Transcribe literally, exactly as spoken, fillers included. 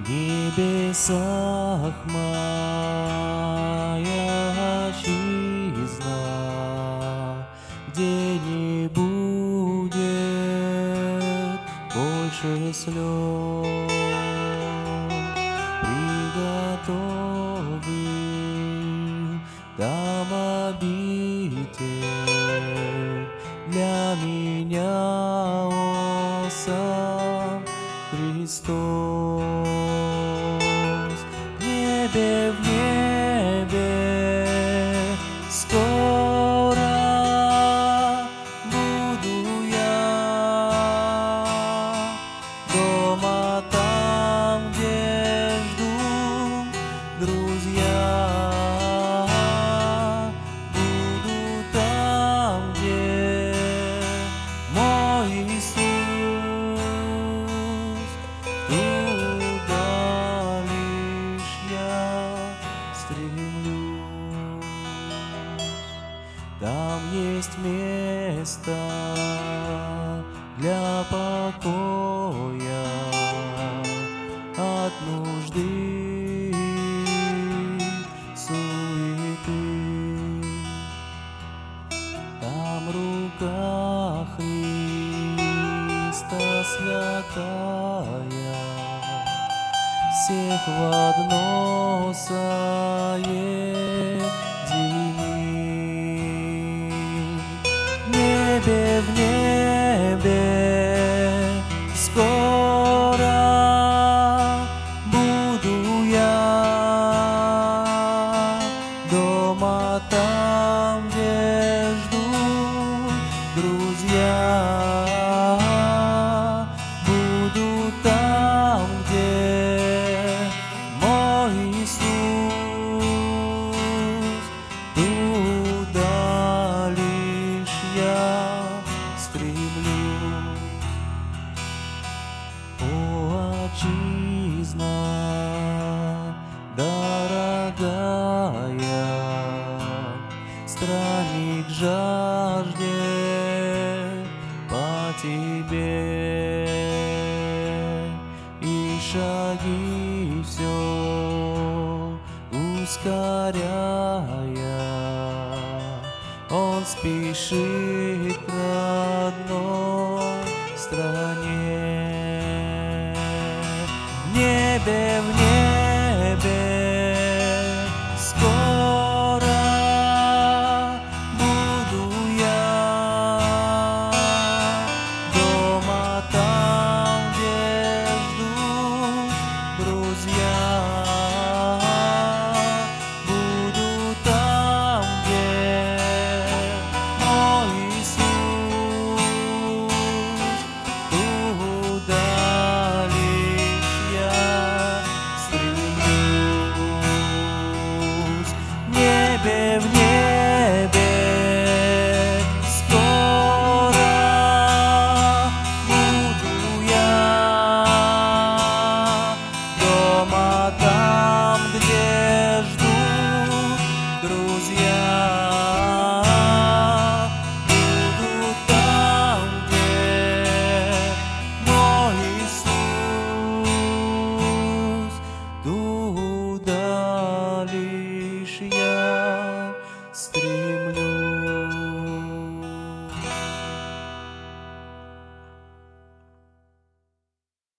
небесах моя отчизна, где не будет больше слез. Приготовил там обитель для меня, О сам Христос. В небе, в небе скоро буду я, дома там, где ждут друзья. Буду там, где мой Иисус. Туда лишь я стремлюсь. Там есть место для покоя от нужды и суеты. Там рука Христа святая всех в одно соединит. В небе, в небе скоро буду я, дома там, где ждут друзья. Буду там, где мой Иисус. Туда лишь я стремлюсь. О, отчизна дорогая, странник жаждет по тебе, и шаги все ускоряя, он спешит к родной стране. В небе, в небе скоро буду я, дома там, где ждут друзья. Буду там, где мой Иисус. Туда лишь я стремлюсь. В небе, в небе скоро буду я, дома там, где ждут друзья. Буду там, где мой Иисус. Туда лишь я стремлюсь.